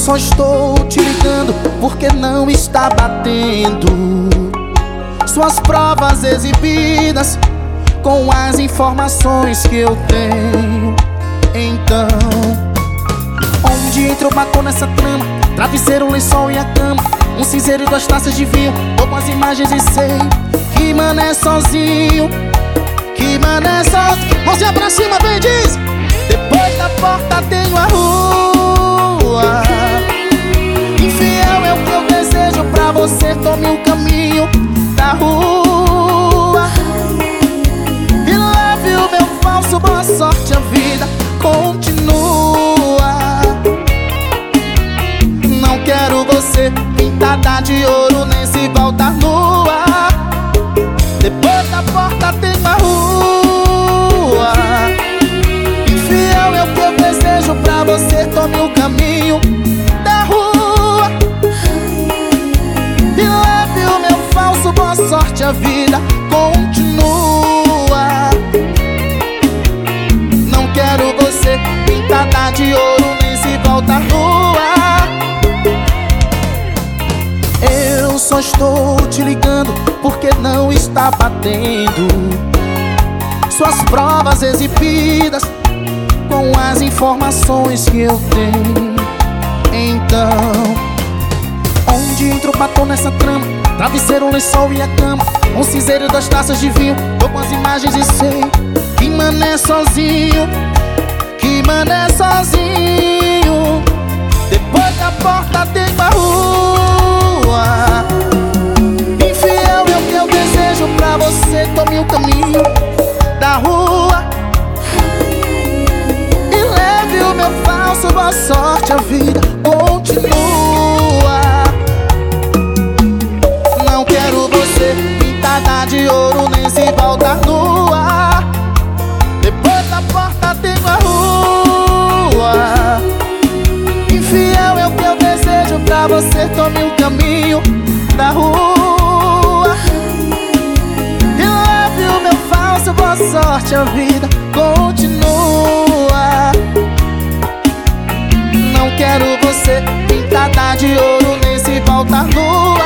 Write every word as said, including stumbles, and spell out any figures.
só estou te ligando porque não está batendo suas provas exibidas com as informações que eu tenho. Então, onde entrou, batou nessa trama? Travesseiro, lençol e a cama, um cinzeiro e duas taças de vinho. Tô com as imagens e sei que mané sozinho, que mané sozinho. Mãozinha pra cima, vem, diz. Depois da porta tenho a rua. Infiel é o que eu desejo pra você. Tome o caminho da rua e leve o meu falso. Boa sorte, a vida continua. Não quero você pintada de ouro nem se voltar nua. Depois da porta tem uma rua. Infiel é o que eu desejo pra você. Tome o caminho da rua e leve o meu falso. Boa sorte, a vida continua. Não quero você pintada de ouro nem se voltar nua. Eu só estou te ligando porque não está batendo suas provas exibidas com as informações que eu tenho. Então, onde entrou, batou nessa trama? Travesseiro, lençol e a cama, um cinzeiro e duas taças de vinho. Tô com as imagens e sei que mané sozinho, que mané sozinho. Depois da porta tem uma rua. Infiel é o que eu desejo pra você. Tome o caminho da rua e leve o meu falso. Boa sorte, a vida continua. Não quero você pintada de ouro nem se voltar nua. Depois da porta tem uma rua. Infiel é o que eu desejo pra você. Tome o caminho da rua e leve o meu falso. Boa sorte, a vida continua. Não quero você pintada de ouro nem se voltar nua.